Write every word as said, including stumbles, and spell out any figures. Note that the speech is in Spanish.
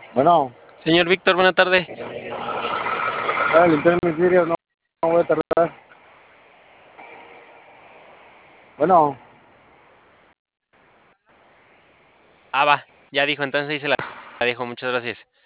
Bueno, Señor Víctor, buena tarde. voy a limpiar mis vidrios, no, no voy a tardar. Bueno, Ah, va, ya dijo, entonces ahí se la la dijo, muchas gracias.